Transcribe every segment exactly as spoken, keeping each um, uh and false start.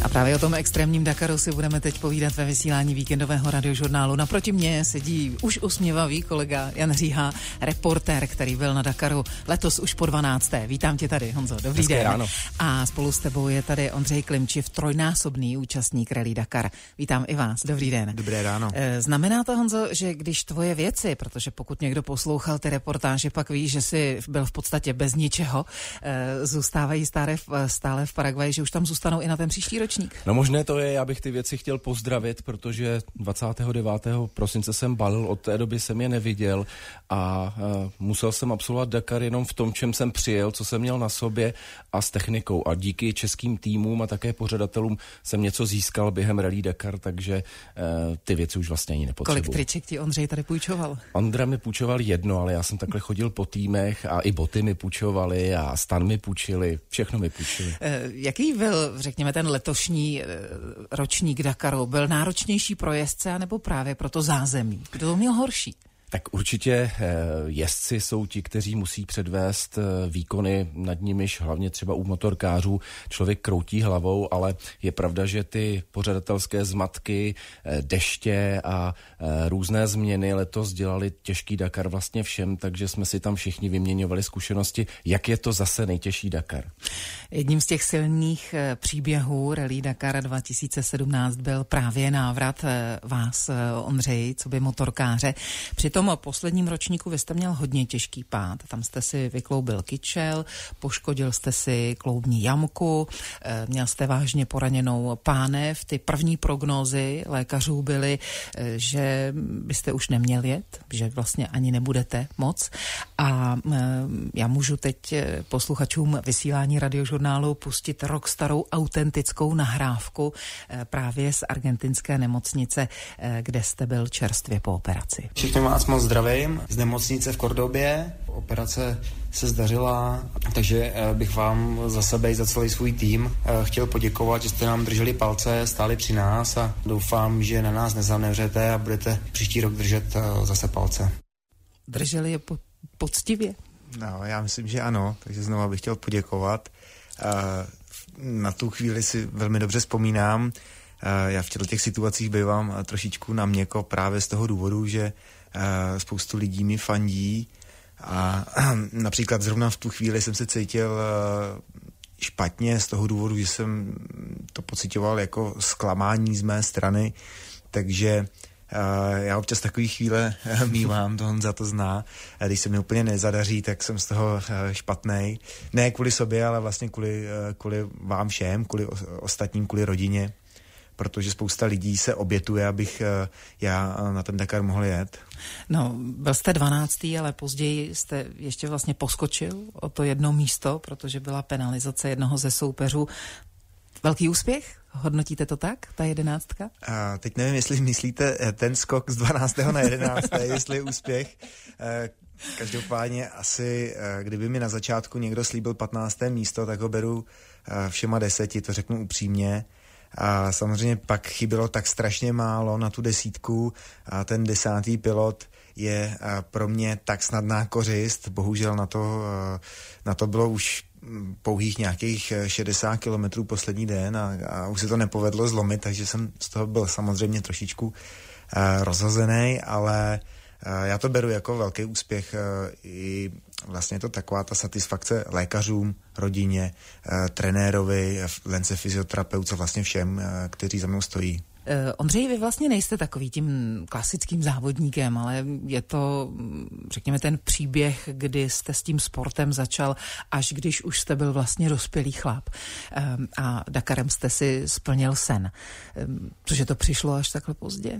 A právě o tom extrémním Dakaru si budeme teď povídat ve vysílání víkendového radiožurnálu. Naproti mně sedí už usměvavý kolega Jan Říha, reportér, který byl na Dakaru letos už po dvanácté. Vítám tě tady, Honzo, dobrý Hezké den. ráno. A spolu s tebou je tady Ondřej Klimčiv, trojnásobný účastník Rally Dakar. Vítám i vás, dobrý den. Dobré ráno. Znamená to, Honzo, že když tvoje věci, protože pokud někdo poslouchal ty reportáže, pak ví, že jsi byl v podstatě bez ničeho, zůstávají stále v, stále v Paraguaji, že už tam zůstanou i na ten příští ročník? No možné to je, já bych ty věci chtěl pozdravit, protože dvacátého devátého prosince jsem balil, od té doby jsem je neviděl a uh, musel jsem absolvovat Dakar jenom v tom, čem jsem přijel, co jsem měl na sobě a s technikou. A díky českým týmům a také pořadatelům jsem něco získal během Rally Dakar, takže uh, ty věci už vlastně ani nepotřebuji. Kolik triček ti Ondřej tady půjčoval? Ondra mi půjčoval jedno, ale já jsem takhle chodil po týmech a i boty mi půjčovali a stan mi půjčili, všechno mi půjčili. Uh, jaký byl, řekněme, ten letošní uh, ročník Dakaru? Byl náročnější pro jezdce, nebo právě pro to zázemí? Kdo to měl horší? Tak určitě jezdci jsou ti, kteří musí předvést výkony, nad nimiž hlavně třeba u motorkářů člověk kroutí hlavou, ale je pravda, že ty pořadatelské zmatky, deště a různé změny letos dělali těžký Dakar vlastně všem, takže jsme si tam všichni vyměňovali zkušenosti, jak je to zase nejtěžší Dakar. Jedním z těch silných příběhů Rally Dakar dva tisíce sedmnáct byl právě návrat vás, Ondřej, co by motorkáře. Při tom posledním ročníku vy jste měl hodně těžký pád. Tam jste si vykloubil kyčel, poškodil jste si kloubní jamku, měl jste vážně poraněnou pánev. Ty první prognózy lékařů byly, že byste už neměl jet, že vlastně ani nebudete moc. A já můžu teď posluchačům vysílání radiožurnálu pustit rok starou autentickou nahrávku právě z argentinské nemocnice, kde jste byl čerstvě po operaci. Všechny vás moc zdravím z nemocnice v Kordobě. Operace se zdařila, takže bych vám za sebe i za celý svůj tým chtěl poděkovat, že jste nám drželi palce, stáli při nás a doufám, že na nás nezanevřete a budete příští rok držet zase palce. Drželi je po- poctivě? No, já myslím, že ano, takže znovu bych chtěl poděkovat. Na tu chvíli si velmi dobře vzpomínám. Já v těch situacích bývám trošičku na měko právě z toho důvodu, že spoustu lidí mi fandí a například zrovna v tu chvíli jsem se cítil špatně z toho důvodu, že jsem to pocitoval jako zklamání z mé strany, takže já občas takový chvíle mívám, to Honza to zná. Když se mi úplně nezadaří, tak jsem z toho špatnej. Ne kvůli sobě, ale vlastně kvůli, kvůli vám všem, kvůli ostatním, kvůli rodině, protože spousta lidí se obětuje, abych já na ten Dakar mohl jet. No, byl jste dvanáctý, ale později jste ještě vlastně poskočil o to jedno místo, protože byla penalizace jednoho ze soupeřů. Velký úspěch? Hodnotíte to tak, ta jedenáctka? A teď nevím, jestli myslíte ten skok z dvanáctého na jedenácté, jestli je úspěch. Každopádně asi, kdyby mi na začátku někdo slíbil patnácté místo, tak ho beru všema deseti, to řeknu upřímně. A samozřejmě pak chybělo tak strašně málo na tu desítku a ten desátý pilot je pro mě tak snadná kořist. Bohužel na to, na to bylo už pouhých nějakých šedesát kilometrů poslední den a, a už se to nepovedlo zlomit, takže jsem z toho byl samozřejmě trošičku rozhozený, ale já to beru jako velký úspěch. I vlastně je to taková ta satisfakce lékařům, rodině, trenérovi, Lence fyzioterapeutce, vlastně všem, kteří za mnou stojí. Ondřej, vy vlastně nejste takový tím klasickým závodníkem, ale je to, řekněme, ten příběh, kdy jste s tím sportem začal, až když už jste byl vlastně dospělý chlap a Dakarem jste si splnil sen. Cože to přišlo až takhle pozdě?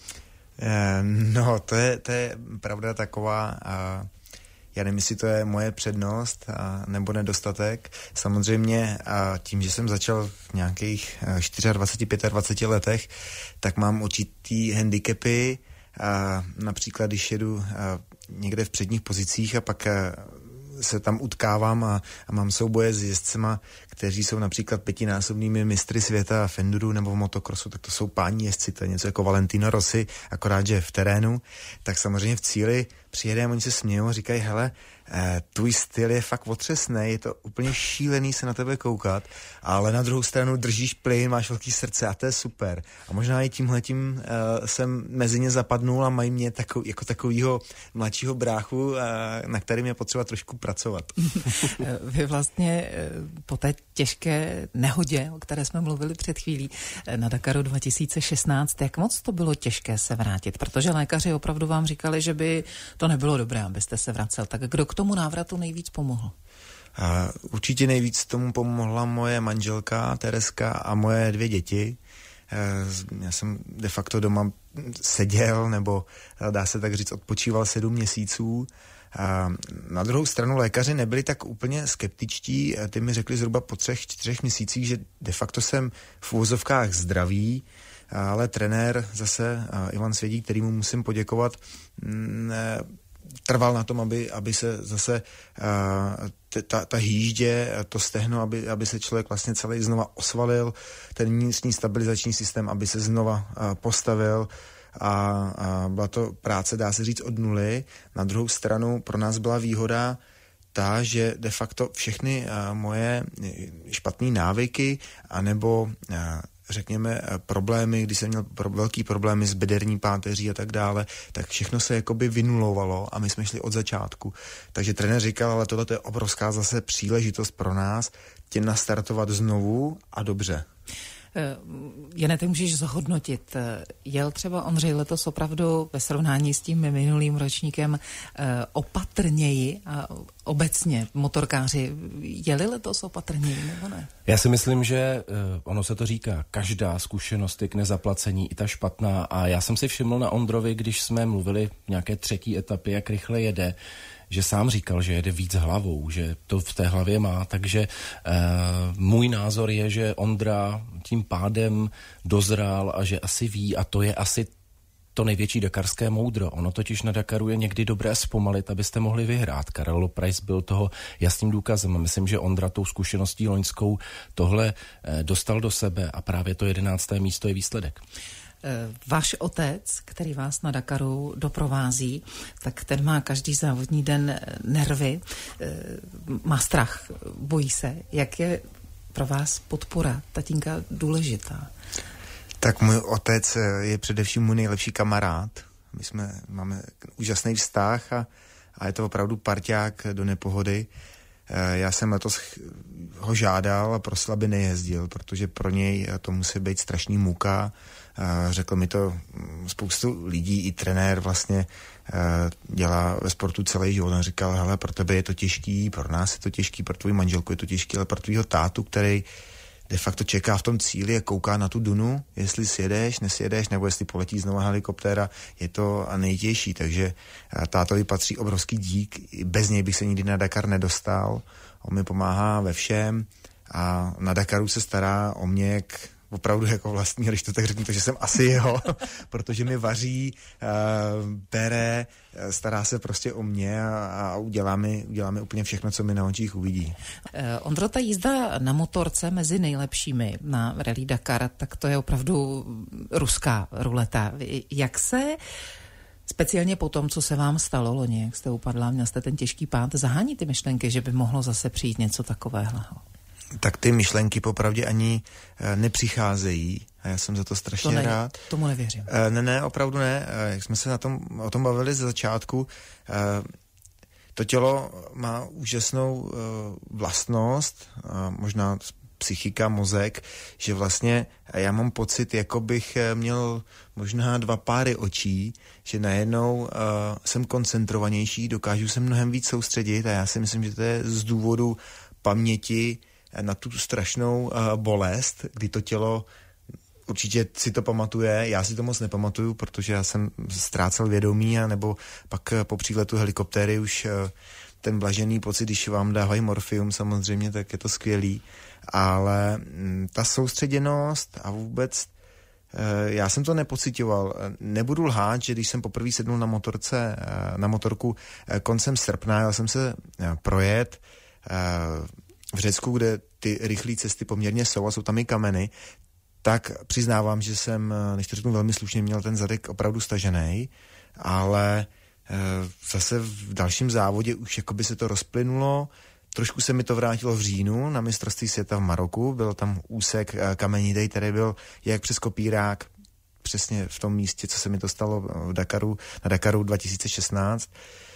No, to je, to je pravda taková, a já nevím, jestli to je moje přednost a, nebo nedostatek. Samozřejmě a tím, že jsem začal v nějakých dvaceti čtyřech, dvaceti pěti letech, tak mám určitý handicapy, a například když jedu a, někde v předních pozicích a pak a, se tam utkávám a, a mám souboje s jezdcema, kteří jsou například pětinásobnými mistry světa v enduru nebo v motokrosu, tak to jsou páni jezdci, to je něco jako Valentino Rossi, akorát, že v terénu, tak samozřejmě v cíli přijedeme, oni se smějou a říkají, hele, eh, tvůj styl je fakt otřesný, je to úplně šílený se na tebe koukat, ale na druhou stranu držíš plyn, máš velký srdce a to je super. A možná i tímhletím eh, jsem mezi ně zapadnul a mají mě takový, jako takovýho mladšího bráchu, eh, na kterým je potřeba trošku pracovat. Vy vlastně po té těžké nehodě, o které jsme mluvili před chvílí, na Dakaru dva tisíce šestnáct, jak moc to bylo těžké se vrátit? Protože lékaři opravdu vám říkali, že by to nebylo dobré, abyste se vracel. Tak kdo k tomu návratu nejvíc pomohl? A určitě nejvíc tomu pomohla moje manželka Tereska a moje dvě děti. Já jsem de facto doma seděl, nebo dá se tak říct, odpočíval sedm měsíců. A na druhou stranu lékaři nebyli tak úplně skeptičtí. Ty mi řekli zhruba po třech, čtyřech měsících, že de facto jsem v úvozovkách zdravý, ale trenér zase, Ivan Svědík, kterýmu musím poděkovat, trval na tom, aby, aby se zase ta, ta hýždě, to stehno, aby, aby se člověk vlastně celý znova osvalil, ten vnitřní stabilizační systém, aby se znova postavil. A, a byla to práce, dá se říct, od nuly. Na druhou stranu pro nás byla výhoda ta, že de facto všechny a, moje špatné návyky anebo a, řekněme problémy, když jsem měl pro, velký problémy s bederní páteří a tak dále, tak všechno se jakoby vynulovalo a my jsme šli od začátku. Takže trenér říkal, ale tohle je obrovská zase příležitost pro nás tě nastartovat znovu a dobře. Jane, ty můžeš zhodnotit. Jel třeba Ondřej letos opravdu ve srovnání s tím minulým ročníkem opatrněji a obecně motorkáři jeli letos opatrněji, nebo ne? Já si myslím, že ono se to říká, každá zkušenost je k nezaplacení, i ta špatná. A já jsem si všiml na Ondrovi, když jsme mluvili v nějaké třetí etapě, jak rychle jede, že sám říkal, že jede víc hlavou, že to v té hlavě má, takže e, můj názor je, že Ondra tím pádem dozrál a že asi ví, a to je asi to největší dakarské moudro. Ono totiž na Dakaru je někdy dobré zpomalit, abyste mohli vyhrát. Karel Price byl toho jasným důkazem. Myslím, že Ondra tou zkušeností loňskou tohle e, dostal do sebe a právě to jedenácté místo je výsledek. Váš otec, který vás na Dakaru doprovází, tak ten má každý závodní den nervy, má strach, bojí se. Jak je pro vás podpora tatínka důležitá? Tak můj otec je především můj nejlepší kamarád. My jsme, máme úžasný vztah a, a je to opravdu parťák do nepohody. Já jsem letos ho žádal a prosil, aby nejezdil, protože pro něj to musí být strašný muka. Řekl mi to spoustu lidí, i trenér vlastně dělá ve sportu celý život. On říkal, hele, pro tebe je to těžký, pro nás je to těžký, pro tvou manželku je to těžký, ale pro tvýho tátu, který de facto čeká v tom cíli a kouká na tu dunu, jestli sjedeš, nesjedeš, nebo jestli poletí znova helikoptéra, je to nejtěžší, takže tátovi patří obrovský dík, bez něj bych se nikdy na Dakar nedostal, on mi pomáhá ve všem a na Dakaru se stará o mě jak opravdu jako vlastní, když to tak řeknu, takže jsem asi jeho, protože mi vaří, uh, bere, stará se prostě o mě a, a uděláme, uděláme úplně všechno, co mi na očích uvidí. Uh, Ondro, ta jízda na motorce mezi nejlepšími na Rally Dakar, tak to je opravdu ruská ruleta. Jak se speciálně po tom, co se vám stalo loni, jak jste upadla, měl jste ten těžký pád, zahání ty myšlenky, že by mohlo zase přijít něco takového? Tak ty myšlenky popravdě ani e, nepřicházejí a já jsem za to strašně to ne, rád. Tomu nevěřím. E, ne, ne, opravdu ne. E, jak jsme se na tom, o tom bavili ze začátku, e, to tělo má úžasnou e, vlastnost, e, možná psychika, mozek, že vlastně já mám pocit, jako bych měl možná dva páry očí, že najednou uh, jsem koncentrovanější, dokážu se mnohem víc soustředit a já si myslím, že to je z důvodu paměti na tu strašnou uh, bolest, kdy to tělo určitě si to pamatuje, já si to moc nepamatuju, protože já jsem ztrácel vědomí a nebo pak uh, po příletu helikoptéry už uh, ten blažený pocit, když vám dávají morfium samozřejmě, tak je to skvělý, ale m, ta soustředěnost a vůbec já jsem to nepocitoval. Nebudu lhát, že když jsem poprvé sednul na motorce, na motorku koncem srpna, jel jsem se projet v Řecku, kde ty rychlé cesty poměrně jsou a jsou tam i kameny, tak přiznávám, že jsem, než to řeknu velmi slušně, měl ten zadek opravdu stažený, ale zase v dalším závodě už jakoby se to rozplynulo. Trošku se mi to vrátilo v říjnu na mistrovství světa v Maroku. Byl tam úsek kamenitej, který byl jak přes kopírák, přesně v tom místě, co se mi to stalo v Dakaru, na Dakaru dva tisíce šestnáct.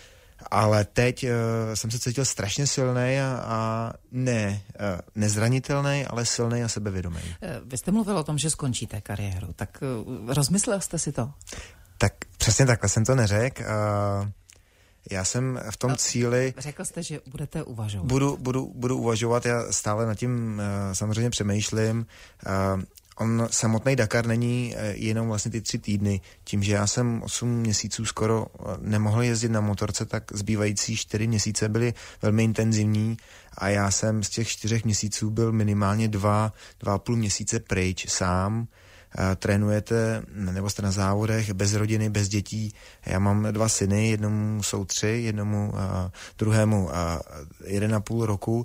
Ale teď uh, jsem se cítil strašně silnej a, a ne, uh, nezranitelný, ale silnej a sebevědomý. Vy jste mluvil o tom, že skončíte kariéru, tak uh, rozmyslel jste si to? Tak přesně takhle jsem to neřekl. Uh, já jsem v tom cíli... Řekl jste, že budete uvažovat. Budu, budu, budu uvažovat, já stále nad tím uh, samozřejmě přemýšlím. Uh, On samotný Dakar není jenom vlastně ty tři týdny. Tím, že já jsem osm měsíců skoro nemohl jezdit na motorce, tak zbývající čtyři měsíce byly velmi intenzivní a já jsem z těch čtyřech měsíců byl minimálně dva, dva a půl měsíce pryč sám. Trénujete, nebo jste na závodech, bez rodiny, bez dětí. Já mám dva syny, jednomu jsou tři, jednomu druhému jeden a půl roku.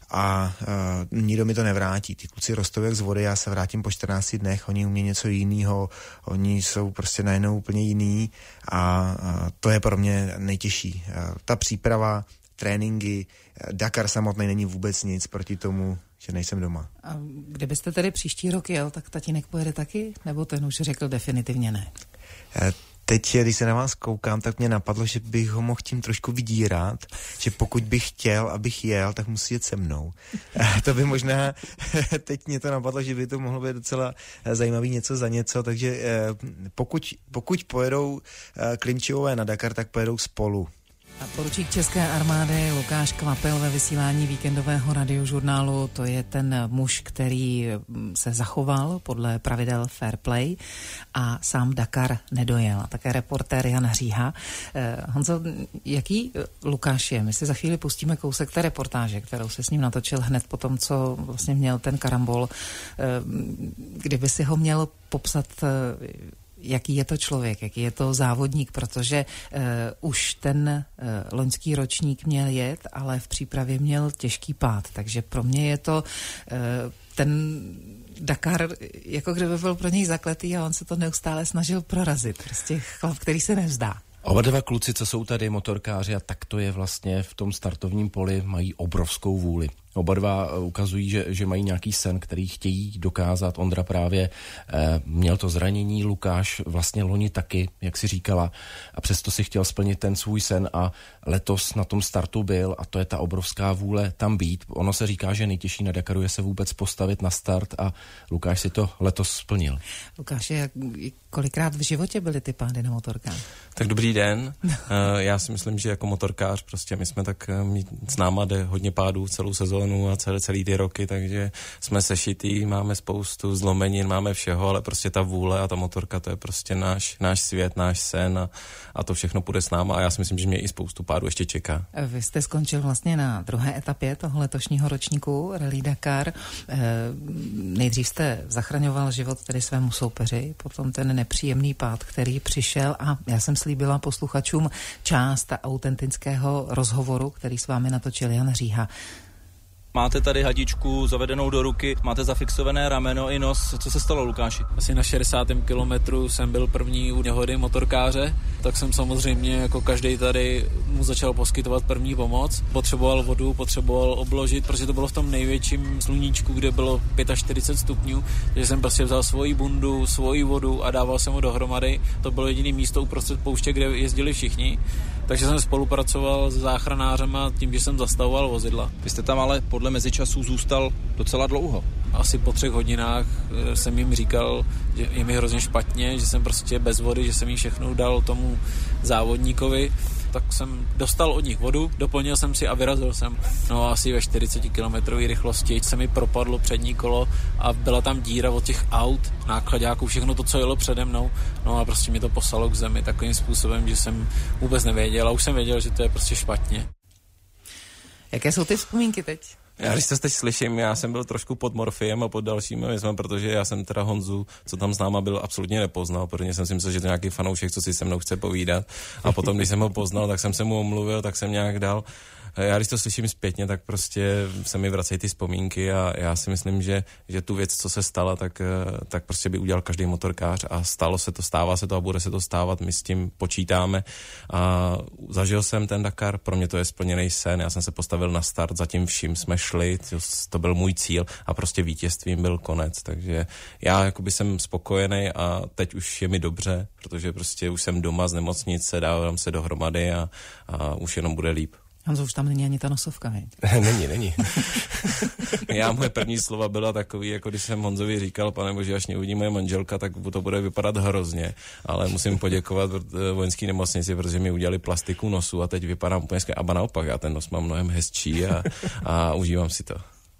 A uh, nikdo mi to nevrátí. Ty kluci rostou jak z vody, já se vrátím po čtrnácti dnech, oni umějí něco jiného, oni jsou prostě najednou úplně jiný a uh, to je pro mě nejtěžší. Uh, ta příprava, tréninky, uh, Dakar samotný není vůbec nic proti tomu, že nejsem doma. A kdybyste tedy příští rok jel, tak tatínek pojede taky? Nebo ten už řekl definitivně ne? Uh, Teď, když se na vás koukám, tak mě napadlo, že bych ho mohl tím trošku vydírat, že pokud bych chtěl, abych jel, tak musí jet se mnou. To by možná, teď mě to napadlo, že by to mohlo být docela zajímavý něco za něco, takže pokud, pokud pojedou Klimčivové na Dakar, tak pojedou spolu. A poručík České armády Lukáš Kvapil ve vysílání víkendového radiožurnálu, to je ten muž, který se zachoval podle pravidel fair play a sám Dakar nedojel. A také reportér Jan Hříha. Eh, Honzo, jaký Lukáš je? My si za chvíli pustíme kousek té reportáže, kterou se s ním natočil hned po tom, co vlastně měl ten karambol. Eh, kdyby si ho měl popsat, eh, jaký je to člověk, jaký je to závodník, protože uh, už ten uh, loňský ročník měl jet, ale v přípravě měl těžký pád, takže pro mě je to uh, ten Dakar, jako kdyby byl pro něj zakletý a on se to neustále snažil prorazit. Prostě chlap, který se nevzdá. Oba dva kluci, co jsou tady motorkáři a tak to je vlastně v tom startovním poli, mají obrovskou vůli. Oba dva ukazují, že, že mají nějaký sen, který chtějí dokázat. Ondra právě eh, měl to zranění, Lukáš vlastně loni taky, jak si říkala, a přesto si chtěl splnit ten svůj sen a letos na tom startu byl a to je ta obrovská vůle tam být. Ono se říká, že nejtěžší na Dakaru je se vůbec postavit na start a Lukáš si to letos splnil. Lukáš, jak, kolikrát v životě byly ty pády na motorkách? Tak dobrý den. Já si myslím, že jako motorkář prostě my jsme tak, s náma jde hodně pádů celou sezónu a celé, celý ty roky, takže jsme sešitý, máme spoustu zlomenin, máme všeho, ale prostě ta vůle a ta motorka, to je prostě náš, náš svět, náš sen a, a to všechno půjde s náma a já si myslím, že mě i spoustu pádů ještě čeká. Vy jste skončil vlastně na druhé etapě toho letošního ročníku Rally Dakar. Nejdřív jste zachraňoval život tedy svému soupeři, potom ten nepříjemný pád, který přišel a já jsem slíbila posluchačům část autentického rozhovoru, který s vámi natočil Jan Hříha. Máte tady hadičku zavedenou do ruky, máte zafixované rameno i nos. Co se stalo, Lukáši? Asi na šedesátém kilometru jsem byl první u nehody motorkáře, tak jsem samozřejmě jako každý tady mu začal poskytovat první pomoc. Potřeboval vodu, potřeboval obložit, protože to bylo v tom největším sluníčku, kde bylo čtyřicet pět stupňů, takže jsem prostě vzal svoji bundu, svoji vodu a dával jsem ho dohromady. To bylo jediné místo uprostřed pouště, kde jezdili všichni. Takže jsem spolupracoval s záchranářema tím, že jsem zastavoval vozidla. Vy jste tam ale podle mezičasů zůstal docela dlouho. Asi po třech hodinách jsem jim říkal, že je mi hrozně špatně, že jsem prostě bez vody, že jsem jí všechno dal tomu závodníkovi. Tak jsem dostal od nich vodu, doplnil jsem si a vyrazil jsem. No asi ve čtyřicet kilometrové rychlosti se mi propadlo přední kolo a byla tam díra od těch aut, nákladáků, všechno to, co jelo přede mnou. No a prostě mi to poslalo k zemi takovým způsobem, že jsem vůbec nevěděl a už jsem věděl, že to je prostě špatně. Jaké jsou ty vzpomínky teď? Já když se teď slyším, já jsem byl trošku pod morfiem a pod dalšími věcmi, protože já jsem teda Honzu, co tam s náma byl, absolutně nepoznal, protože jsem si myslel, že to je nějaký fanoušek, co si se mnou chce povídat. A potom, když jsem ho poznal, tak jsem se mu omluvil, tak jsem nějak dal. Já když to slyším zpětně, tak prostě se mi vracejí ty vzpomínky a já si myslím, že, že tu věc, co se stala, tak, tak prostě by udělal každý motorkář a stalo se to, stává se to a bude se to stávat, my s tím počítáme a zažil jsem ten Dakar, pro mě to je splněný sen, já jsem se postavil na start, za tím vším jsme šli, to byl můj cíl a prostě vítězstvím byl konec, takže já jakoby jsem spokojený a teď už je mi dobře, protože prostě už jsem doma z nemocnice, dávám se dohromady a, a už jenom bude líp. Honzo, už tam není ani ta nosovka, veď? Není, není. Já, moje první slova byla takový, jako když jsem Honzovi říkal, pane bože, až mě uvidí moje manželka, tak to bude vypadat hrozně, ale musím poděkovat vojenské nemocnici, protože mi udělali plastiku nosu a teď vypadám úplně skvěle. A naopak, já ten nos mám mnohem hezčí a, a užívám si to.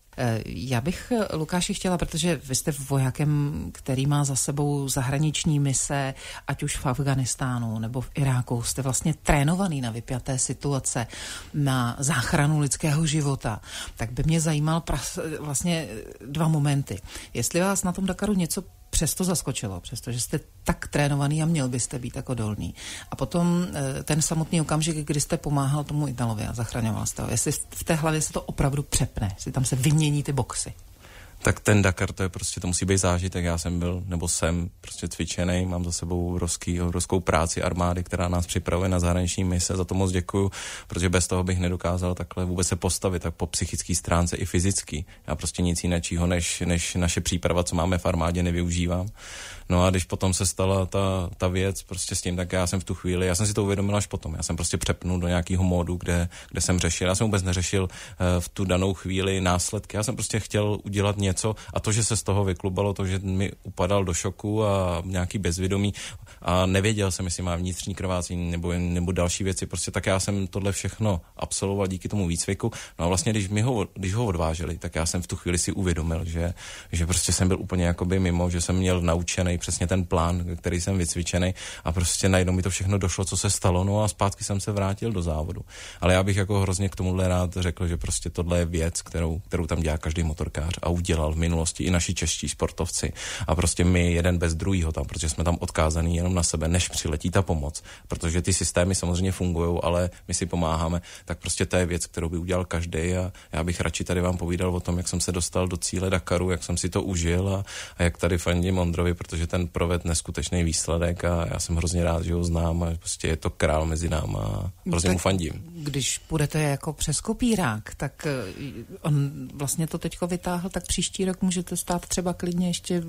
Já bych, Lukáši, chtěla, protože vy jste vojákem, který má za sebou zahraniční mise, ať už v Afghánistánu nebo v Iráku, jste vlastně trénovaný na vypjaté situace, na záchranu lidského života, tak by mě zajímal pras, vlastně dva momenty. Jestli vás na tom Dakaru něco přesto zaskočilo, přestože jste tak trénovaný a měl byste být jako dolný. A potom ten samotný okamžik, kdy jste pomáhal tomu Italovi a zachraňoval jste ho. Jestli v té hlavě se to opravdu přepne, jestli tam se vymění ty boxy. Tak ten Dakar, to je prostě, to musí být zážitek. Já jsem byl, nebo jsem prostě cvičený, mám za sebou obrovský, obrovskou práci armády, která nás připravuje na zahraniční mise. Za to moc děkuju, protože bez toho bych nedokázal takhle vůbec se postavit, tak po psychické stránce i fyzický. Já prostě nic jiného, než, než naše příprava, co máme v armádě, nevyužívám. No a když potom se stala ta, ta věc prostě s tím, tak já jsem v tu chvíli, já jsem si to uvědomil až potom. Já jsem prostě přepnul do nějakého módu, kde, kde jsem řešil. Já jsem vůbec neřešil uh, v tu danou chvíli následky. Já jsem prostě chtěl udělat něco a to, že se z toho vyklubalo, to, že mi upadal do šoku a nějaký bezvědomí a nevěděl jsem, jestli má vnitřní krvácení nebo, nebo další věci. Prostě tak já jsem tohle všechno absolvoval díky tomu výcviku. No a vlastně, když mi ho, když ho odváželi, tak já jsem v tu chvíli si uvědomil, že, že prostě jsem byl úplně jakoby mimo, že jsem měl naučený přesně ten plán, který jsem vycvičený a prostě najednou mi to všechno došlo, co se stalo, no a zpátky jsem se vrátil do závodu. Ale já bych jako hrozně k tomuhle rád řekl, že prostě tohle je věc, kterou, kterou tam dělá každý motorkář a udělal v minulosti i naši čeští sportovci a prostě my jeden bez druhýho tam, protože jsme tam odkázaný jenom na sebe, než přiletí ta pomoc, protože ty systémy samozřejmě fungují, ale my si pomáháme, tak prostě to je věc, kterou by udělal každý a já bych radši tady vám povídal o tom, jak jsem se dostal do cíle Dakaru, jak jsem si to užil a, a jak tady fandím Ondrovi, protože ten proved neskutečný výsledek a já jsem hrozně rád, že ho znám a prostě je to král mezi náma a hrozně mu fandím. Když půjdete jako přes kopírák, tak on vlastně to teďko vytáhl, tak příští rok můžete stát třeba klidně ještě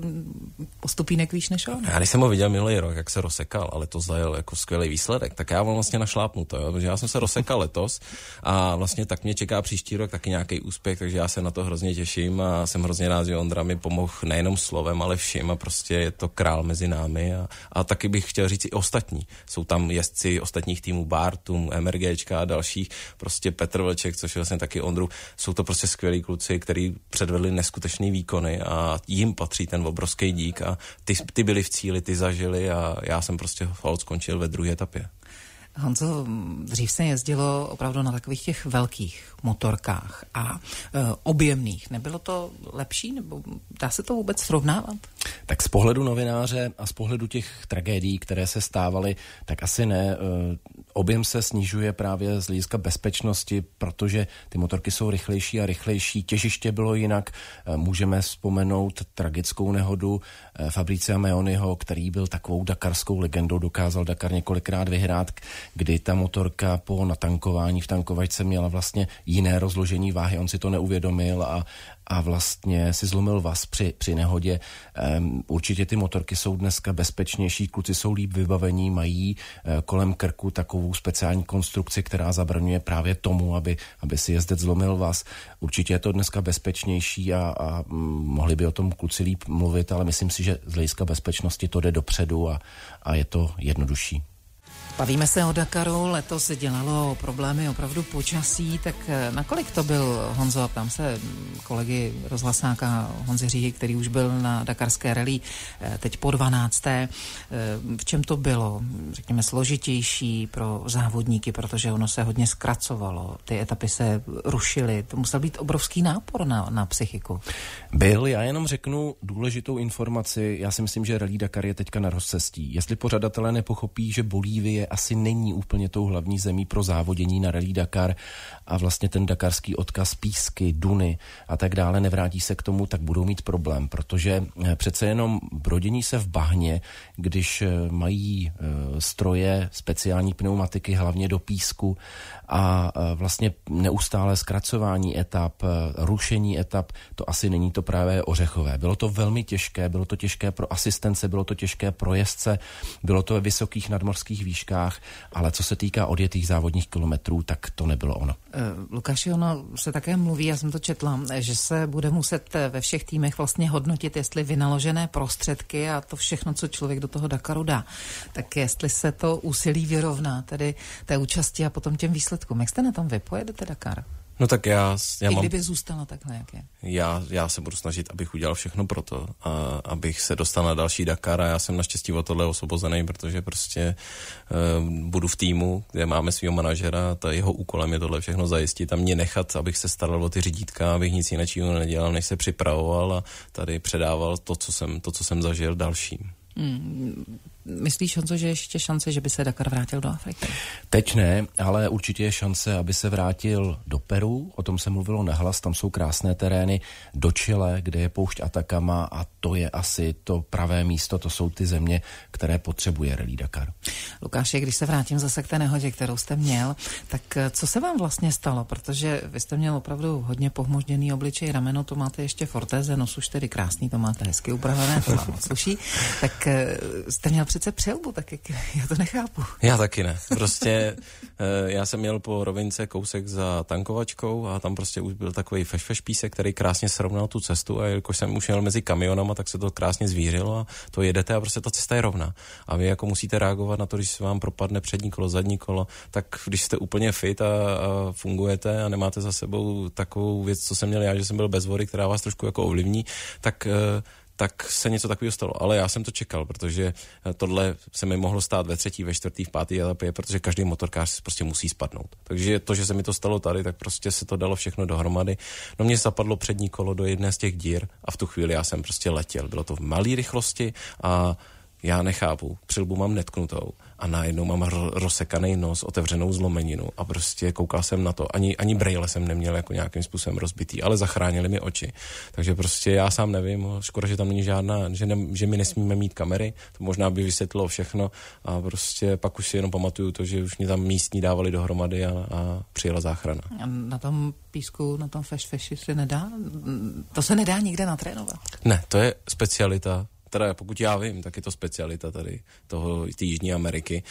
o stupínek výš než on. Já když jsem ho viděl minulý rok, jak se rozsekal, ale to zajel jako skvělý výsledek, tak já mám vlastně našlápnu to, jo, protože já jsem se rozsekal letos a vlastně tak mě čeká příští rok taky nějaký úspěch, takže já se na to hrozně těším a jsem hrozně rád, že Ondra mi pomohl nejenom slovem, ale vším a prostě je to král mezi námi a, a taky bych chtěl říct i ostatní. Jsou tam jezdci ostatních týmů Bartum, MRGčka a dalších, prostě Petr Vlček, což je vlastně taky Ondru. Jsou to prostě skvělí kluci, kteří předvedli neskutečný výkony a jim patří ten obrovský dík a ty, ty byli v cíli, ty zažili a já jsem prostě holt skončil ve druhé etapě. Honzo, dřív se jezdilo opravdu na takových těch velkých motorkách a e, objemných. Nebylo to lepší, nebo dá se to vůbec srovnávat? Tak z pohledu novináře a z pohledu těch tragédií, které se stávaly, tak asi ne. Objem se snižuje právě z hlediska bezpečnosti, protože ty motorky jsou rychlejší a rychlejší. Těžiště bylo jinak. Můžeme vzpomenout tragickou nehodu Fabricia Meoniho, který byl takovou dakarskou legendou, dokázal Dakar několikrát vyhrát, kdy ta motorka po natankování v tankovačce měla vlastně jiné rozložení váhy. On si to neuvědomil a a vlastně si zlomil vaz při, při nehodě. Um, určitě ty motorky jsou dneska bezpečnější, kluci jsou líp vybavení, mají uh, kolem krku takovou speciální konstrukci, která zabraňuje právě tomu, aby, aby si jezdec zlomil vaz. Určitě je to dneska bezpečnější a, a um, mohli by o tom kluci líp mluvit, ale myslím si, že z hlediska bezpečnosti to jde dopředu a, a je to jednodušší. Bavíme se o Dakaru, letos dělalo problémy opravdu počasí, tak nakolik to byl, Honzo, ptám se kolegy rozhlasáka Honzy Říhy, který už byl na dakarské rally teď po dvanácté. V čem to bylo, řekněme, složitější pro závodníky, protože ono se hodně zkracovalo, ty etapy se rušily, to musel být obrovský nápor na, na psychiku. Byl, já jenom řeknu důležitou informaci, já si myslím, že Rally Dakar je teďka na rozcestí. Jestli pořadatelé nepochopí, že Bolívie asi není úplně tou hlavní zemí pro závodění na Rally Dakar a vlastně ten dakarský odkaz písky, duny a tak dále nevrátí se k tomu, tak budou mít problém, protože přece jenom brodění se v bahně, když mají stroje, speciální pneumatiky hlavně do písku a vlastně neustále zkracování etap, rušení etap, to asi není to právě ořechové. Bylo to velmi těžké, bylo to těžké pro asistence, bylo to těžké pro jezdce, bylo to ve vysokých nadmořských výškách, ale co se týká odjetých závodních kilometrů, tak to nebylo ono. Lukáši, ono se také mluví, já jsem to četla, že se bude muset ve všech týmech vlastně hodnotit, jestli vynaložené prostředky a to všechno, co člověk do toho Dakaru dá, tak jestli se to úsilí vyrovná, tedy té účasti a potom těm výsledkům. Jak jste na tom vy? Pojedete Dakar? No tak já... já I mám, kdyby zůstala takhle, jak je? Já, já se budu snažit, abych udělal všechno pro to, a abych se dostal na další Dakar a já jsem naštěstí o tohle osvobozený, protože prostě uh, budu v týmu, kde máme svýho manažera, a jeho úkolem je tohle všechno zajistit a mě nechat, abych se staral o ty řídítka, abych nic jiného nedělal, než se připravoval a tady předával to, co jsem, to, co jsem zažil dalším. Hmm. Myslíš, Honzo, že ještě šance, že by se Dakar vrátil do Afriky? Teď ne, ale určitě je šance, aby se vrátil do Peru, o tom se mluvilo nahlas, tam jsou krásné terény, do Chile, kde je poušť Atacama a to je asi to pravé místo, to jsou ty země, které potřebuje Rally Dakar. Lukáši, když se vrátím zase k té nehodě, kterou jste měl, tak co se vám vlastně stalo? Protože vy jste měl opravdu hodně pohmožděný obličej, rameno, to máte ještě v ortéze, nos už tedy krásný, to máte hezky upravené, to vám moc sluší, tak jste měl přece přelbu, tak jak, já to nechápu. Já taky ne. Prostě já jsem měl po rovince kousek za tankovačkou a tam prostě už byl takový feš-feš písek, který krásně srovnal tu cestu a jelikož jsem už jel mezi kamionama, tak se to krásně zvířilo a to jedete a prostě ta cesta je rovná. A vy jako musíte reagovat na to, když se vám propadne přední kolo, zadní kolo, tak když jste úplně fit a, a fungujete a nemáte za sebou takovou věc, co jsem měl já, že jsem byl bez vody, která vás trošku jako ovlivní, tak tak se něco takového stalo. Ale já jsem to čekal, protože tohle se mi mohlo stát ve třetí, ve čtvrtý, v pátý etapě, protože každý motorkář prostě musí spadnout. Takže to, že se mi to stalo tady, tak prostě se to dalo všechno dohromady. No mě zapadlo přední kolo do jedné z těch dír a v tu chvíli já jsem prostě letěl. Bylo to v malé rychlosti a já nechápu, přilbu mám netknutou a najednou mám ro- rozsekaný nos, otevřenou zlomeninu a prostě koukal jsem na to. Ani, ani brejle jsem neměl jako nějakým způsobem rozbitý, ale zachránili mi oči. Takže prostě já sám nevím, škoda, že tam není žádná, že, ne, že my nesmíme mít kamery, to možná by vysvětlilo všechno a prostě pak už si jenom pamatuju to, že už mě tam místní dávali dohromady a, a přijela záchrana. A na tom písku, na tom feš-feši se nedá? To se nedá nikde natrénovat? Ne, to je specialita. Teda pokud já vím, tak je to specialita tady toho, té Jižní Ameriky,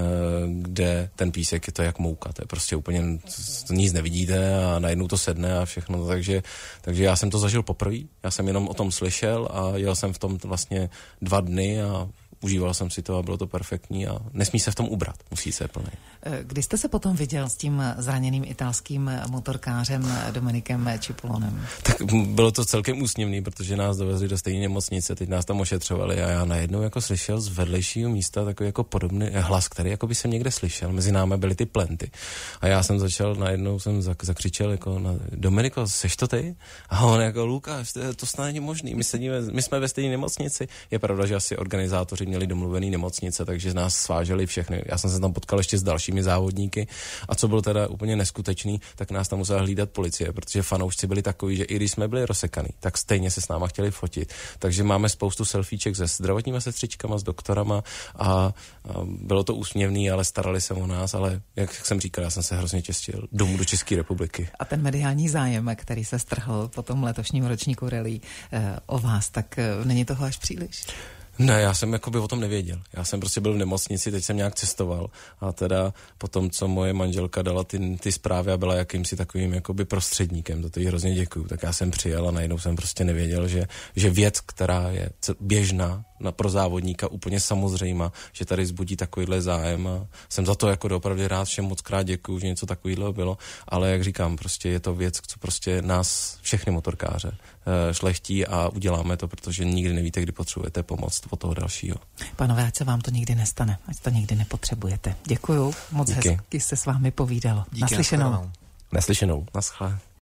kde ten písek je to jak mouka, to je prostě úplně, nic nevidíte a najednou to sedne a všechno, takže, takže já jsem to zažil poprvé, já jsem jenom o tom slyšel a jel jsem v tom vlastně dva dny a užíval jsem si to a bylo to perfektní a nesmí se v tom ubrat, musí se plný. Kdy jste se potom viděl s tím zraněným italským motorkářem Dominikem Cipollonem? Tak bylo to celkem úsměvný, protože nás dovezli do stejné nemocnice, teď nás tam ošetřovali a já najednou jako slyšel z vedlejšího místa takový jako podobný hlas, který jako by jsem někde slyšel. Mezi námi byly ty plenty. A já jsem začal, najednou jsem zakřičel jako na, Dominiko, seš to ty? A on jako Lukáš, to, to snad není možný, my, sedíme, my jsme ve stejné nemocnici. Je pravda, že asi organizátoři měli domluvený nemocnice, takže nás sváželi všechny. Já jsem se tam potkal ještě s dalšími závodníky a co bylo teda úplně neskutečný, tak nás tam musela hlídat policie, protože fanoušci byli takový, že i když jsme byli rozsekaný, tak stejně se s náma chtěli fotit. Takže máme spoustu selfieček se zdravotníma sestřičkama, s doktorama a, a bylo to úsměvný, ale starali se o nás, ale jak jsem říkal, já jsem se hrozně těšil domů do České republiky. A ten mediální zájem, který se strhl po tom letošním ročníku rally eh, o vás, tak eh, není toho až příliš? Ne, já jsem jakoby o tom nevěděl. Já jsem prostě byl v nemocnici, teď jsem nějak cestoval a teda potom, co moje manželka dala ty, ty zprávy a byla jakýmsi takovým jakoby prostředníkem, za to jí hrozně děkuju, tak já jsem přijel a najednou jsem prostě nevěděl, že, že věc, která je běžná na, pro závodníka úplně samozřejmá, že tady vzbudí takovýhle zájem a jsem za to jako doopravdy rád, všem moc krát děkuju, že něco takového bylo, ale jak říkám, prostě je to věc, co prostě nás všechny motorkáře e, šlechtí a uděláme to, protože nikdy nevíte, kdy potřebujete pomoc od toho dalšího. Panové, ať se vám to nikdy nestane, ať to nikdy nepotřebujete. Děkuju, moc Díky. Hezky se s vámi povídalo. Díky, Naslyšenou. Naslyšenou. Naschle.